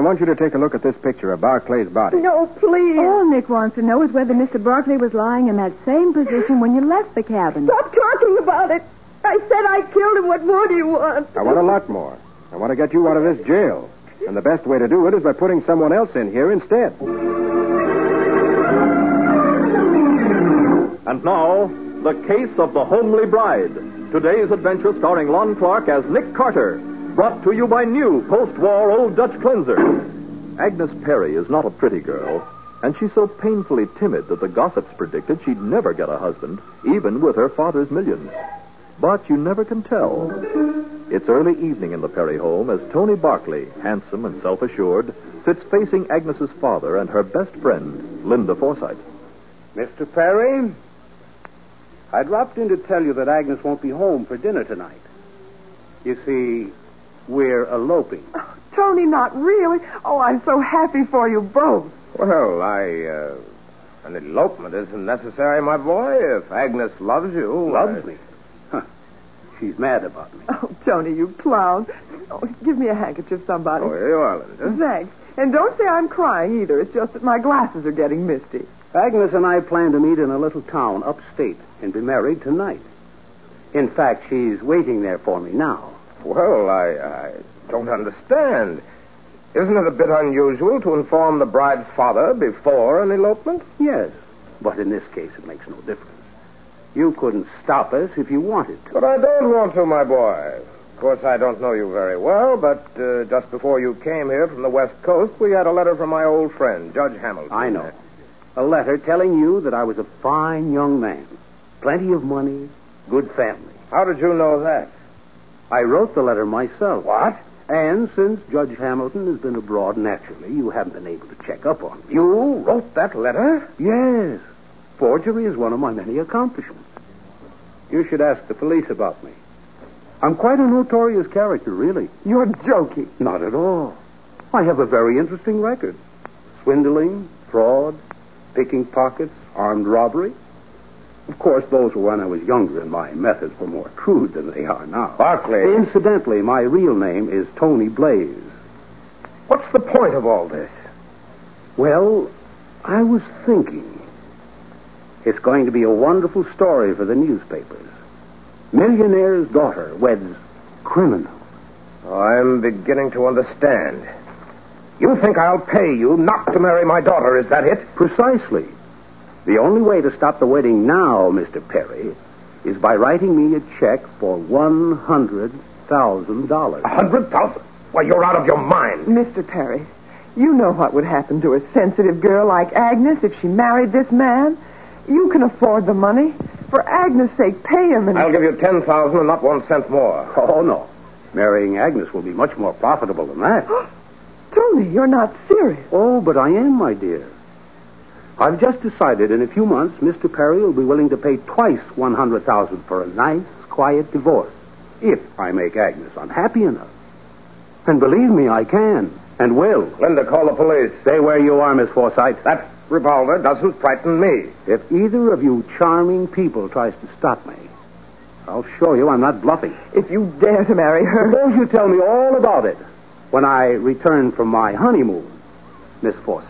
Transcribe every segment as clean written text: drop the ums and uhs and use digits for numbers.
want you to take a look at this picture of Barclay's body. No, please. All Nick wants to know is whether Mr. Barclay was lying in that same position when you left the cabin. Stop talking about it. I said I killed him. What more do you want? I want a lot more. I want to get you out of this jail. And the best way to do it is by putting someone else in here instead. And now, The Case of the Homely Bride. Today's adventure starring Lon Clark as Nick Carter. Brought to you by new post-war Old Dutch cleanser. Agnes Perry is not a pretty girl, and she's so painfully timid that the gossips predicted she'd never get a husband, even with her father's millions. But you never can tell. It's early evening in the Perry home as Tony Barclay, handsome and self-assured, sits facing Agnes's father and her best friend, Linda Forsythe. Mr. Perry, I dropped in to tell you that Agnes won't be home for dinner tonight. You see, we're eloping. Oh, Tony, not really. Oh, I'm so happy for you both. Well, an elopement isn't necessary, my boy. If Agnes loves you... Loves me? Huh. She's mad about me. Oh, Tony, you clown. Oh, give me a handkerchief, somebody. Oh, here you are, Linda. Thanks. And don't say I'm crying either. It's just that my glasses are getting misty. Agnes and I plan to meet in a little town upstate and be married tonight. In fact, she's waiting there for me now. Well, I don't understand. Isn't it a bit unusual to inform the bride's father before an elopement? Yes, but in this case it makes no difference. You couldn't stop us if you wanted to. But I don't want to, my boy. Of course, I don't know you very well, but just before you came here from the West Coast, we had a letter from my old friend, Judge Hamilton. I know. A letter telling you that I was a fine young man. Plenty of money, good family. How did you know that? I wrote the letter myself. What? And since Judge Hamilton has been abroad, naturally, you haven't been able to check up on me. You wrote that letter? Yes. Forgery is one of my many accomplishments. You should ask the police about me. I'm quite a notorious character, really. You're joking. Not at all. I have a very interesting record. Swindling, fraud, picking pockets, armed robbery. Of course, those were when I was younger and my methods were more crude than they are now. Barclay. Incidentally, my real name is Tony Blaze. What's the point of all this? Well, I was thinking. It's going to be a wonderful story for the newspapers. Millionaire's daughter weds criminal. I'm beginning to understand. You think I'll pay you not to marry my daughter, is that it? Precisely. The only way to stop the wedding now, Mr. Perry, is by writing me a check for $100,000. $100,000? Why, you're out of your mind. Mr. Perry, you know what would happen to a sensitive girl like Agnes if she married this man. You can afford the money. For Agnes' sake, pay him and... I'll give you $10,000 and not 1 cent more. Oh, no. Marrying Agnes will be much more profitable than that. Tony, you're not serious. Oh, but I am, my dear. I've just decided in a few months Mr. Perry will be willing to pay twice $100,000 for a nice, quiet divorce, if I make Agnes unhappy enough. And believe me, I can, and will. Linda, call the police. Stay where you are, Miss Forsythe. That revolver doesn't frighten me. If either of you charming people tries to stop me, I'll show you I'm not bluffing. If you dare to marry her... Suppose you tell me all about it when I return from my honeymoon, Miss Forsythe.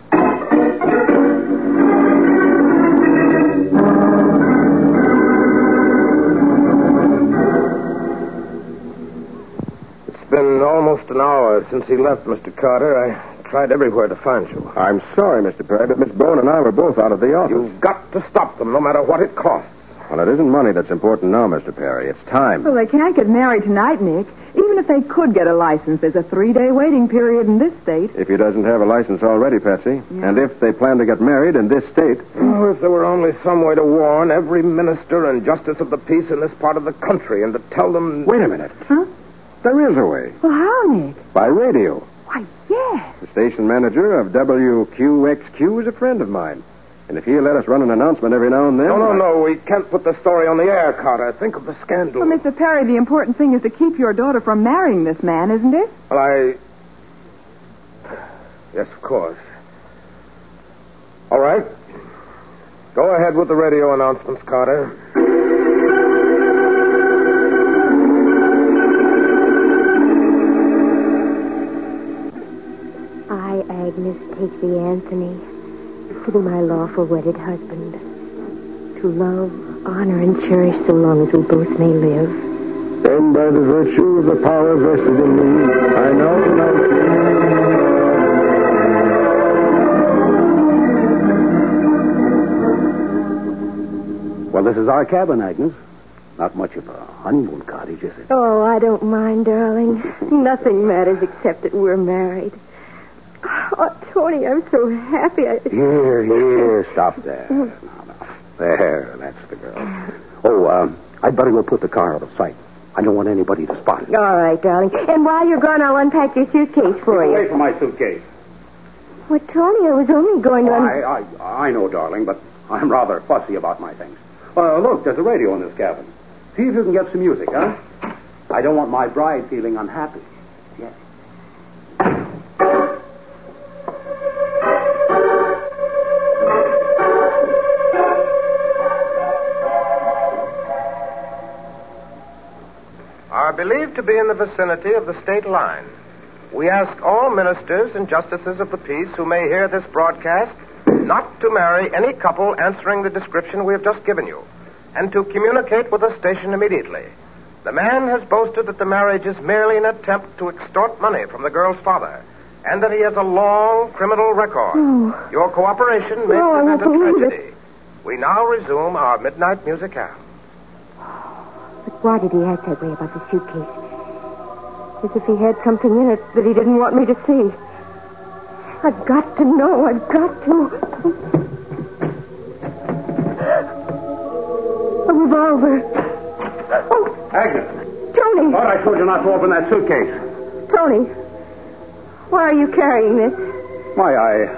It's been almost an hour since he left, Mr. Carter. I tried everywhere to find you. I'm sorry, Mr. Perry, but Miss Bone and I were both out of the office. You've got to stop them, no matter what it costs. Well, it isn't money that's important now, Mr. Perry. It's time. Well, they can't get married tonight, Nick. Even if they could get a license, there's a 3-day waiting period in this state. If he doesn't have a license already, Patsy. Yeah. And if they plan to get married in this state... Oh, if there were only some way to warn every minister and justice of the peace in this part of the country and to tell them... Wait a minute. Huh? There is a way. Well, how, Nick? By radio. Why, yes. The station manager of WQXQ is a friend of mine. And if he'll let us run an announcement every now and then... No. We can't put the story on the air, Carter. Think of the scandal. Well, Mr. Perry, the important thing is to keep your daughter from marrying this man, isn't it? Well, Yes, of course. All right. Go ahead with the radio announcements, Carter. Timothy Anthony, to be my lawful wedded husband, to love, honor, and cherish so long as we both may live. And by the virtue of the power vested in me, I now pronounce you. Well, this is our cabin, Agnes. Not much of a honeymoon cottage, is it? Oh, I don't mind, darling. Nothing matters except that we're married. Oh, Tony, I'm so happy. Here, stop there. No. There, that's the girl. Oh, I'd better go put the car out of sight. I don't want anybody to spot it. All right, darling. And while you're gone, I'll unpack your suitcase for you. Away from my suitcase. Well, Tony, I was only going to... I know, darling, but I'm rather fussy about my things. Look, there's a radio in this cabin. See if you can get some music, huh? I don't want my bride feeling unhappy. Yes. Are believed to be in the vicinity of the state line. We ask all ministers and justices of the peace who may hear this broadcast not to marry any couple answering the description we have just given you, and to communicate with the station immediately. The man has boasted that the marriage is merely an attempt to extort money from the girl's father, and that he has a long criminal record. Oh. Your cooperation may prevent a tragedy. We now resume our midnight music hour. But why did he act that way about the suitcase? As if he had something in it that he didn't want me to see. I've got to know. I've got to. A revolver. Oh, Agnes. Tony. Thought I told you not to open that suitcase. Tony. Why are you carrying this? Why,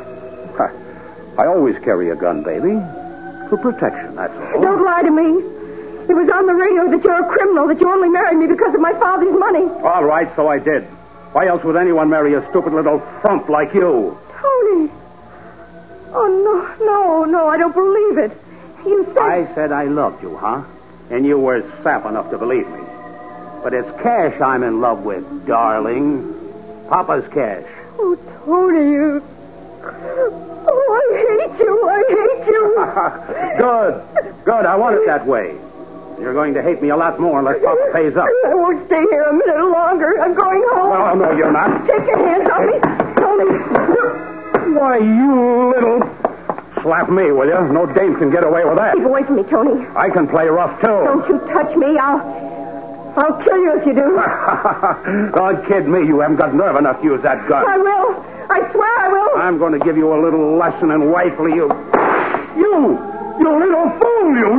I always carry a gun, baby. For protection, that's all. Don't lie to me. It was on the radio that you're a criminal, that you only married me because of my father's money. All right, so I did. Why else would anyone marry a stupid little frump like you? Tony. Oh, no, I don't believe it. You said... I said I loved you, huh? And you were sap enough to believe me. But it's cash I'm in love with, darling. Papa's cash. Oh, Tony, you... Oh, I hate you. Good. I want it that way. You're going to hate me a lot more unless Papa pays up. I won't stay here a minute longer. I'm going home. No, you're not. Take your hands off me. Tony. Why, you little... Slap me, will you? No dame can get away with that. Keep away from me, Tony. I can play rough, too. Don't you touch me. I'll kill you if you do. Don't kid me. You haven't got nerve enough to use that gun. I will. I swear I will. I'm going to give you a little lesson in wifely, you little fool, you...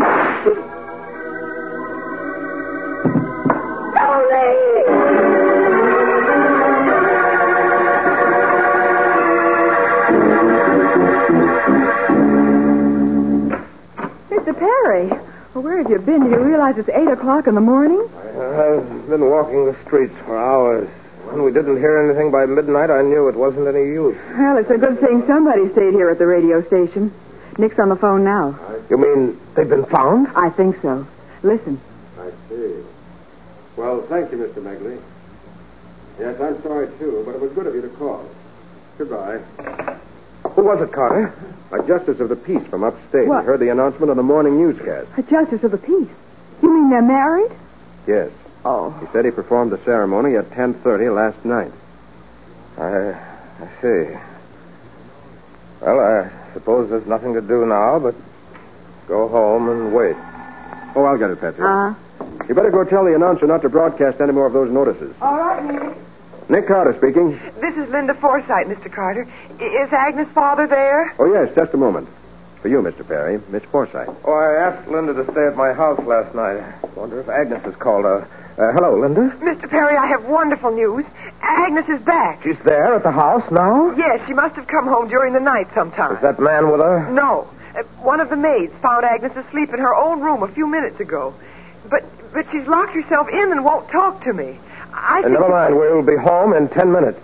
Mr. Perry, well, where have you been? Do you realize it's 8 o'clock in the morning? I've been walking the streets for hours. When we didn't hear anything by midnight, I knew it wasn't any use. Well, it's a good thing somebody stayed here at the radio station. Nick's on the phone now. You mean they've been found? I think so. Listen. I see. Well, thank you, Mr. Megley. Yes, I'm sorry, too, but it was good of you to call. Goodbye. Who was it, Carter? A justice of the peace from upstate. What? He heard the announcement on the morning newscast. A justice of the peace. You mean they're married? Yes. Oh. He said he performed the ceremony at 10:30 last night. I see. Well, I suppose there's nothing to do now but go home and wait. Oh, I'll get it, Patsy. Uh-huh. You better go tell the announcer not to broadcast any more of those notices. All right, Nick. Nick Carter speaking. This is Linda Forsythe, Mr. Carter. Is Agnes' father there? Oh, yes, just a moment. For you, Mr. Perry, Miss Forsythe. Oh, I asked Linda to stay at my house last night. I wonder if Agnes has called her. Hello, Linda. Mr. Perry, I have wonderful news. Agnes is back. She's there at the house now? Yes, she must have come home during the night sometime. Is that man with her? No. One of the maids found Agnes asleep in her own room a few minutes ago. But she's locked herself in and won't talk to me. I think... Never mind. We'll be home in 10 minutes.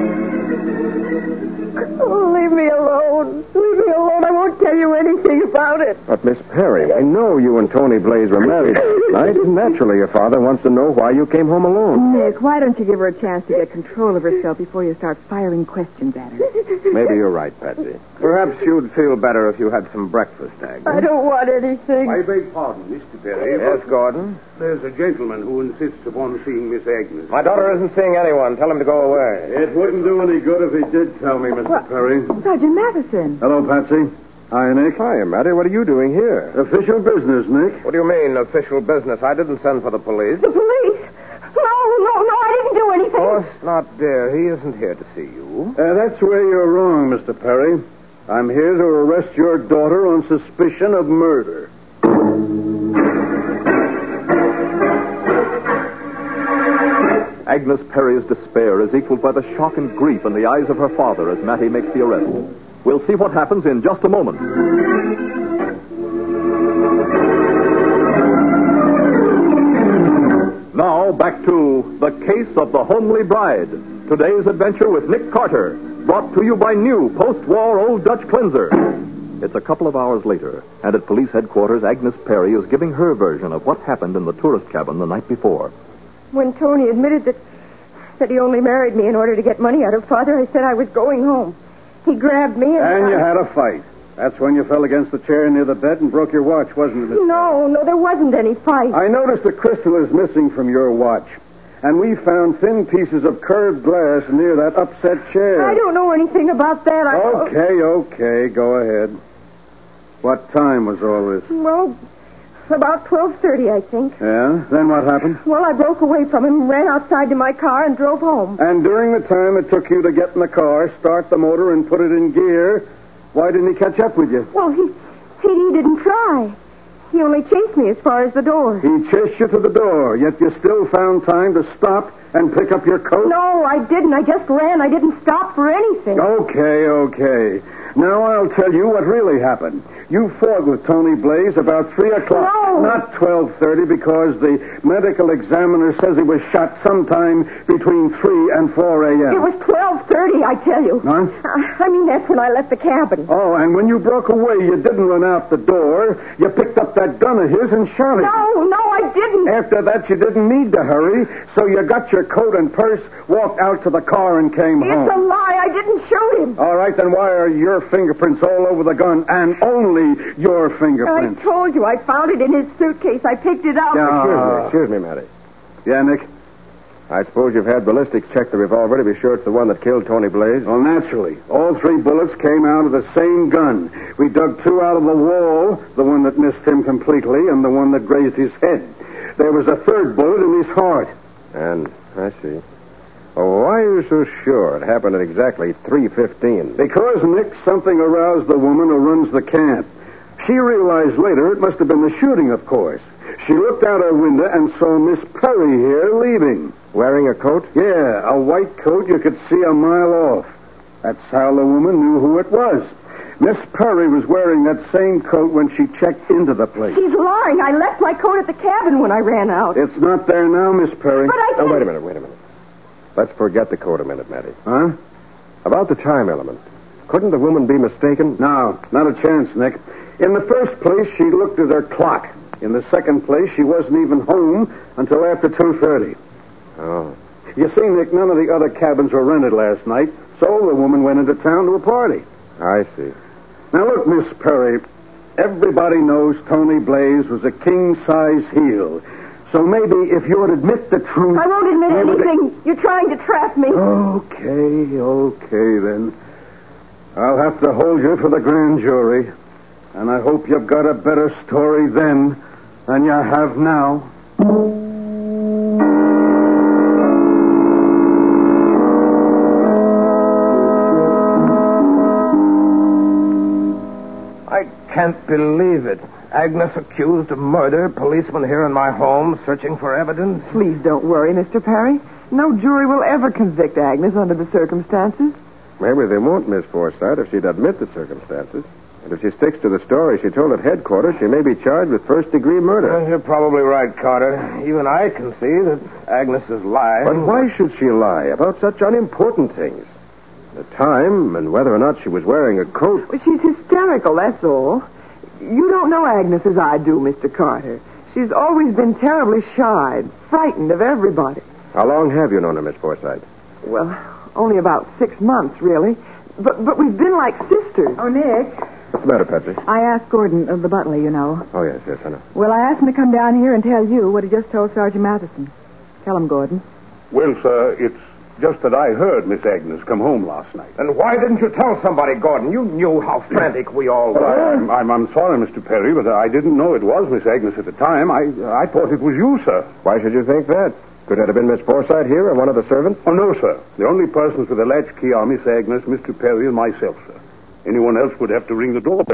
Oh, leave me alone. Leave me alone. I won't tell you anything about about it. But, Miss Perry, I know you and Tony Blaze were married last night. Naturally, your father wants to know why you came home alone. Nick, why don't you give her a chance to get control of herself before you start firing questions at her? Maybe you're right, Patsy. Perhaps you'd feel better if you had some breakfast, Agnes. I don't want anything. I beg pardon, Mr. Perry. Yes, but Gordon? There's a gentleman who insists upon seeing Miss Agnes. My daughter isn't seeing anyone. Tell him to go away. It wouldn't do any good if he did tell me, Mr. Perry. Sergeant Matheson. Hello, Patsy. Hi, Nick. Hi, Matty. What are you doing here? Official business, Nick. What do you mean, official business? I didn't send for the police. The police? No, I didn't do anything. Of course not, dear. He isn't here to see you. That's where you're wrong, Mr. Perry. I'm here to arrest your daughter on suspicion of murder. Agnes Perry's despair is equaled by the shock and grief in the eyes of her father as Mattie makes the arrest. We'll see what happens in just a moment. Now, back to The Case of the Homely Bride. Today's adventure with Nick Carter, brought to you by new post-war Old Dutch Cleanser. It's a couple of hours later, and at police headquarters, Agnes Perry is giving her version of what happened in the tourist cabin the night before. When Tony admitted that he only married me in order to get money out of Father, I said I was going home. He grabbed me And you had a fight. That's when you fell against the chair near the bed and broke your watch, wasn't it, Miss? No, there wasn't any fight. I noticed the crystal is missing from your watch. And we found thin pieces of curved glass near that upset chair. I don't know anything about that. Okay, go ahead. What time was all this? Well, about 12:30, I think. Yeah? Then what happened? Well, I broke away from him, ran outside to my car, and drove home. And during the time it took you to get in the car, start the motor, and put it in gear, why didn't he catch up with you? Well, he didn't try. He only chased me as far as the door. He chased you to the door, yet you still found time to stop and pick up your coat? No, I didn't. I just ran. I didn't stop for anything. Okay. Now I'll tell you what really happened. You fought with Tony Blaze about 3 o'clock. No. Not 12:30, because the medical examiner says he was shot sometime between 3 and 4 a.m. It was 12:30, I tell you. Huh? I mean, that's when I left the cabin. Oh, and when you broke away, you didn't run out the door. You picked up that gun of his and shot it. No, I didn't. After that, you didn't need to hurry, so you got your coat and purse, walked out to the car, and came home. It's a lie. I didn't shoot him. All right, then why are your fingerprints all over the gun, and only your fingerprints? I told you. I found it in his suitcase. I picked it out. Excuse me, Matty. Yeah, Nick? I suppose you've had ballistics check the revolver to be sure it's the one that killed Tony Blaze? Well, naturally. All 3 bullets came out of the same gun. We dug 2 out of the wall, the one that missed him completely and the one that grazed his head. There was a 3rd bullet in his heart. And, I see. Well, why are you so sure it happened at exactly 3:15? Because, Nick, something aroused the woman who runs the camp. She realized later it must have been the shooting, of course. She looked out her window and saw Miss Perry here leaving. Wearing a coat? Yeah, a white coat you could see a mile off. That's how the woman knew who it was. Miss Perry was wearing that same coat when she checked into the place. She's lying. I left my coat at the cabin when I ran out. It's not there now, Miss Perry. But I Oh, wait a minute. Let's forget the coat a minute, Matty. Huh? About the time element. Couldn't the woman be mistaken? No, not a chance, Nick. In the first place, she looked at her clock. In the second place, she wasn't even home until after 2:30. Oh. You see, Nick, none of the other cabins were rented last night, so the woman went into town to a party. I see. Now, look, Miss Perry, everybody knows Tony Blaze was a king-size heel. So maybe if you would admit the truth... I won't admit anything. You're trying to trap me. Okay, then. I'll have to hold you for the grand jury. And I hope you've got a better story then than you have now. I can't believe it. Agnes accused of murder, policeman here in my home searching for evidence. Please don't worry, Mr. Perry. No jury will ever convict Agnes under the circumstances. Maybe they won't, Miss Forsythe, if she'd admit the circumstances. And if she sticks to the story she told at headquarters, she may be charged with first-degree murder. You're probably right, Carter. Even I can see that Agnes is lying. But why should she lie about such unimportant things? The time and whether or not she was wearing a coat. Well, she's hysterical, that's all. You don't know Agnes as I do, Mr. Carter. She's always been terribly shy, frightened of everybody. How long have you known her, Miss Forsythe? Well, only about 6 months, really. But we've been like sisters. Oh, Nick. What's the matter, Patsy? I asked Gordon, the butler, you know. Oh, yes, I know. Well, I asked him to come down here and tell you what he just told Sergeant Matheson. Tell him, Gordon. Well, sir, it's just that I heard Miss Agnes come home last night. Then why didn't you tell somebody, Gordon? You knew how frantic we all were. Well, I'm sorry, Mr. Perry, but I didn't know it was Miss Agnes at the time. I thought it was you, sir. Why should you think that? Could it have been Miss Forsythe here or one of the servants? Oh, no, sir. The only persons with a latchkey are Miss Agnes, Mr. Perry, and myself, sir. Anyone else would have to ring the doorbell.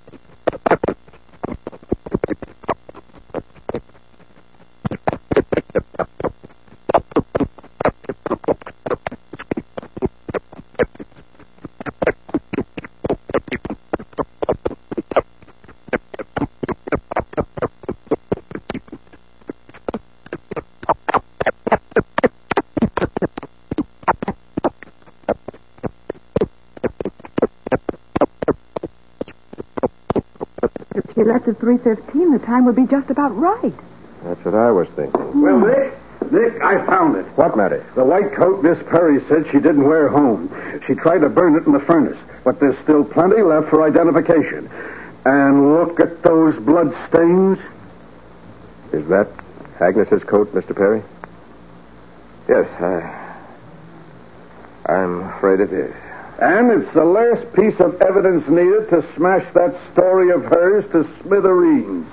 If you left at 3:15, the time would be just about right. That's what I was thinking. Well, Nick, I found it. What matter? The white coat Miss Perry said she didn't wear home. She tried to burn it in the furnace, but there's still plenty left for identification. And look at those blood stains. Is that Agnes's coat, Mr. Perry? Yes, I'm afraid it is. And it's the last piece of evidence needed to smash that story of hers to smithereens.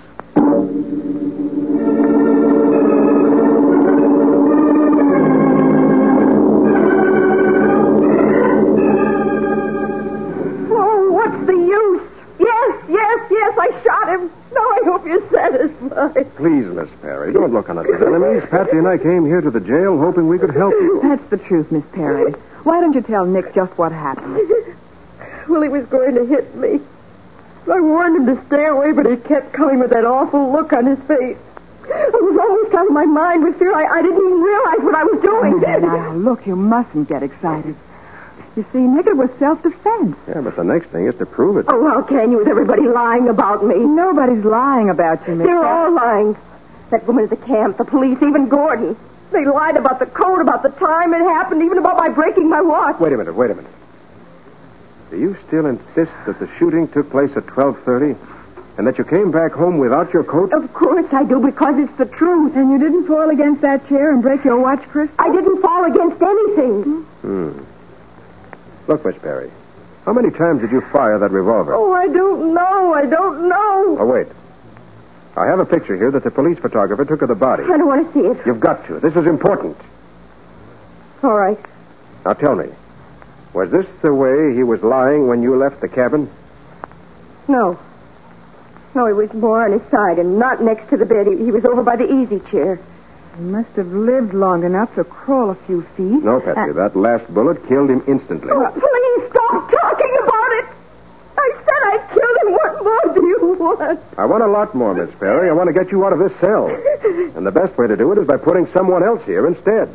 Oh, what's the use? Yes, I shot him. Now I hope you're satisfied. Please, Miss Perry, don't look on us as enemies. Patsy and I came here to the jail hoping we could help you. That's the truth, Miss Perry. Why don't you tell Nick just what happened? Well, he was going to hit me. I warned him to stay away, but he kept coming with that awful look on his face. I was almost out of my mind with fear. I didn't even realize what I was doing. Now, look, you mustn't get excited. You see, Nick, it was self-defense. Yeah, but the next thing is to prove it. Oh, how can you with everybody lying about me? Nobody's lying about you, Miss They're Perry. all lying. That woman at the camp, the police, even Gordon. They lied about the code, about the time it happened, even about my breaking my watch. Wait a minute. Do you still insist that the shooting took place at 12:30 and that you came back home without your coat? Of course I do, because it's the truth. And you didn't fall against that chair and break your watch crystal? I didn't fall against anything. Look, Miss Perry, how many times did you fire that revolver? Oh, I don't know. Oh, wait. I have a picture here that the police photographer took of the body. I don't want to see it. You've got to. This is important. All right. Now tell me, was this the way he was lying when you left the cabin? No, he was more on his side and not next to the bed. He was over by the easy chair. He must have lived long enough to crawl a few feet. No, Patsy. That last bullet killed him instantly. Oh, please stop talking about it. I said I killed him. What more do you want? I want a lot more, Miss Perry. I want to get you out of this cell. And the best way to do it is by putting someone else here instead.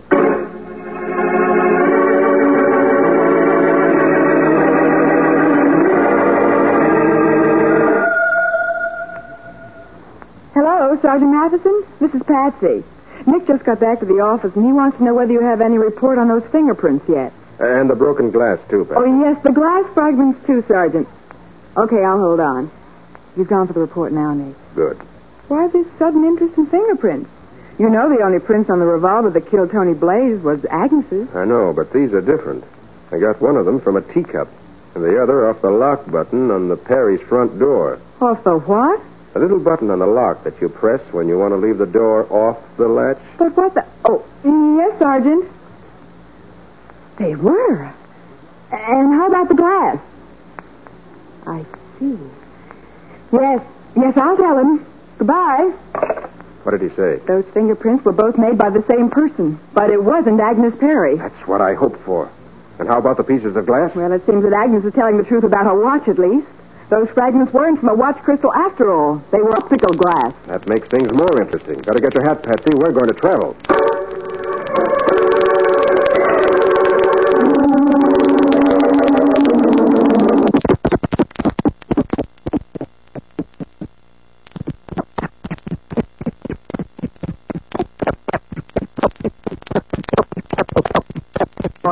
Hello, Sergeant Matheson. This is Patsy. Nick just got back to the office, and he wants to know whether you have any report on those fingerprints yet. And the broken glass, too, Patsy. Oh, yes, the glass fragments, too, Sergeant. Okay, I'll hold on. He's gone for the report now, Nick. Good. Why this sudden interest in fingerprints? You know the only prints on the revolver that killed Tony Blaze was Agnes's. I know, but these are different. I got one of them from a teacup, and the other off the lock button on the Perry's front door. Off the what? A little button on the lock that you press when you want to leave the door off the latch. But what the... Oh, yes, Sergeant. They were. And how about the glass? I see. Yes, I'll tell him. Goodbye. What did he say? Those fingerprints were both made by the same person, but it wasn't Agnes Perry. That's what I hoped for. And how about the pieces of glass? Well, it seems that Agnes is telling the truth about her watch, at least. Those fragments weren't from a watch crystal after all. They were optical glass. That makes things more interesting. Better get your hat, Patsy. We're going to travel.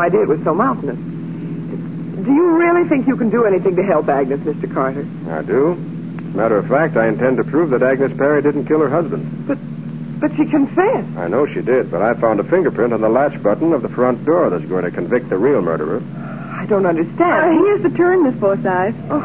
idea it was so mountainous. Do you really think you can do anything to help Agnes, Mr. Carter? I do. Matter of fact, I intend to prove that Agnes Perry didn't kill her husband. But she confessed. I know she did, but I found a fingerprint on the latch button of the front door that's going to convict the real murderer. I don't understand. Here's the turn, Miss Forsythe. Oh.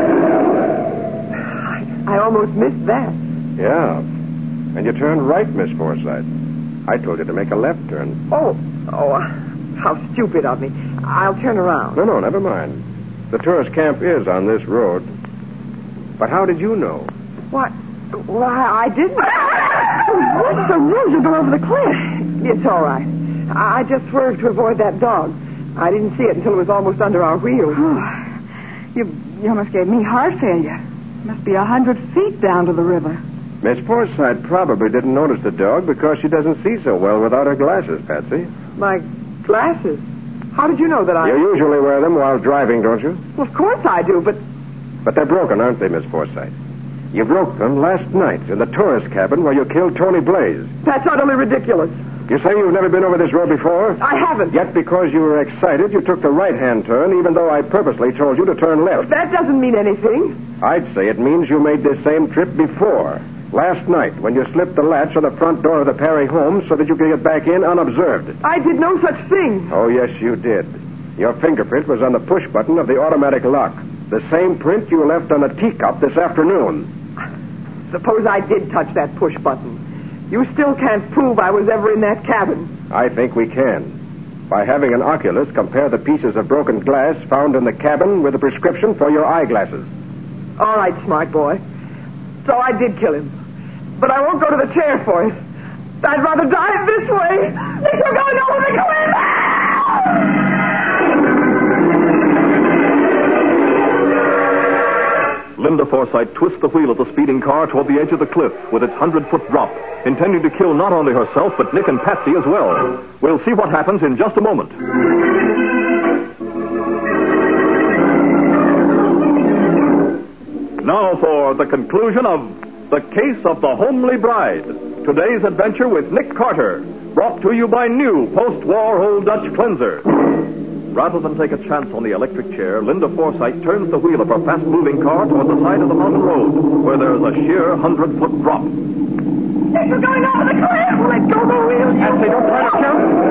I almost missed that. Yeah. And you turned right, Miss Forsythe. I told you to make a left turn. Oh, how stupid of me. I'll turn around. No, never mind. The tourist camp is on this road. But how did you know? What? Well, I didn't. What's the rules to go over the cliff? It's all right. I just swerved to avoid that dog. I didn't see it until it was almost under our wheels. You almost gave me heart failure. Must be 100 feet down to the river. Miss Forsythe probably didn't notice the dog because she doesn't see so well without her glasses, Patsy. My glasses? How did you know that You usually wear them while driving, don't you? Well, of course I do, but... But they're broken, aren't they, Miss Forsythe? You broke them last night in the tourist cabin where you killed Tony Blaze. That's utterly ridiculous. You say you've never been over this road before? I haven't. Yet because you were excited, you took the right-hand turn, even though I purposely told you to turn left. That doesn't mean anything. I'd say it means you made this same trip before. Last night, when you slipped the latch on the front door of the Perry home so that you could get back in unobserved. I did no such thing. Oh, yes, you did. Your fingerprint was on the push button of the automatic lock. The same print you left on the teacup this afternoon. Suppose I did touch that push button. You still can't prove I was ever in that cabin. I think we can. By having an oculist compare the pieces of broken glass found in the cabin with a prescription for your eyeglasses. All right, smart boy. So I did kill him. But I won't go to the chair for it. I'd rather die this way than to go over the cliff. Linda Forsythe twists the wheel of the speeding car toward the edge of the cliff with its 100-foot drop, intending to kill not only herself, but Nick and Patsy as well. We'll see what happens in just a moment. Now for the conclusion of The Case of the Homely Bride. Today's adventure with Nick Carter, brought to you by new post-war Old Dutch cleanser. Rather than take a chance on the electric chair, Linda Forsythe turns the wheel of her fast-moving car toward the side of the mountain road, where there's a sheer 100-foot drop. Nick, we're going over the cliff! Let go the wheel! Patsy, don't try to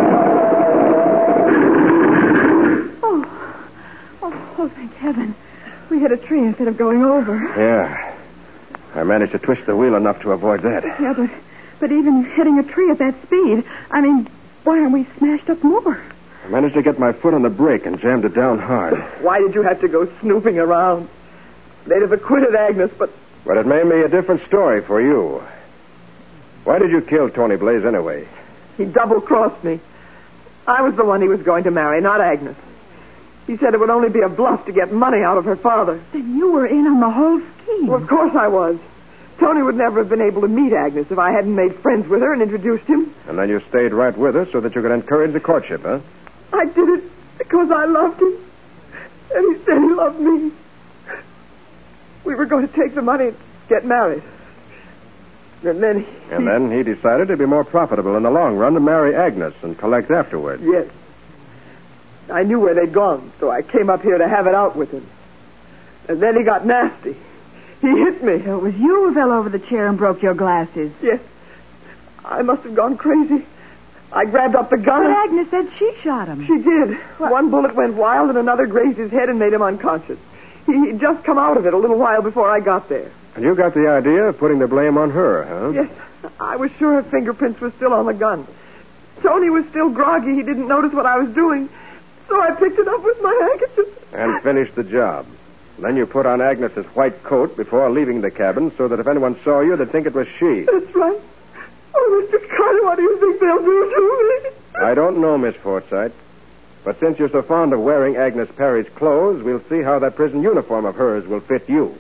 jump! Oh, thank heaven. We hit a tree instead of going over. Yeah. I managed to twist the wheel enough to avoid that. Yeah, but even hitting a tree at that speed, why aren't we smashed up more? I managed to get my foot on the brake and jammed it down hard. Why did you have to go snooping around? They'd have acquitted Agnes, but... But it made me a different story for you. Why did you kill Tony Blaze anyway? He double-crossed me. I was the one he was going to marry, not Agnes. He said it would only be a bluff to get money out of her father. Then you were in on the whole scheme. Well, of course I was. Tony would never have been able to meet Agnes if I hadn't made friends with her and introduced him. And then you stayed right with her so that you could encourage the courtship, huh? I did it because I loved him. And he said he loved me. We were going to take the money and get married. And then he decided it'd be more profitable in the long run to marry Agnes and collect afterward. Yes. I knew where they'd gone, so I came up here to have it out with him. And then he got nasty. He hit me. So it was you who fell over the chair and broke your glasses. Yes. I must have gone crazy. I grabbed up the gun. But Agnes said she shot him. She did. What? One bullet went wild and another grazed his head and made him unconscious. He'd just come out of it a little while before I got there. And you got the idea of putting the blame on her, huh? Yes. I was sure her fingerprints were still on the gun. Tony was still groggy. He didn't notice what I was doing. So I picked it up with my handkerchief. And finished the job. Then you put on Agnes's white coat before leaving the cabin so that if anyone saw you, they'd think it was she. That's right. Oh, Mr. Carter, what do you think they'll do to me? I don't know, Miss Forsythe. But since you're so fond of wearing Agnes Perry's clothes, we'll see how that prison uniform of hers will fit you.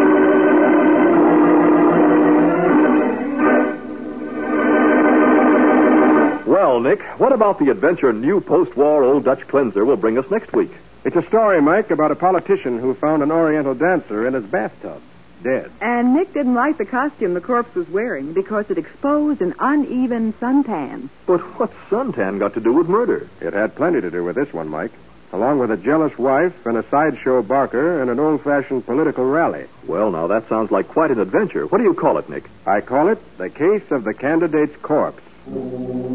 Well, Nick, what about the adventure new post-war Old Dutch cleanser will bring us next week? It's a story, Mike, about a politician who found an Oriental dancer in his bathtub. dead. And Nick didn't like the costume the corpse was wearing because it exposed an uneven suntan. But what's suntan got to do with murder? It had plenty to do with this one, Mike. Along with a jealous wife and a sideshow barker and an old-fashioned political rally. Well, now, that sounds like quite an adventure. What do you call it, Nick? I call it The Case of the Candidate's Corpse.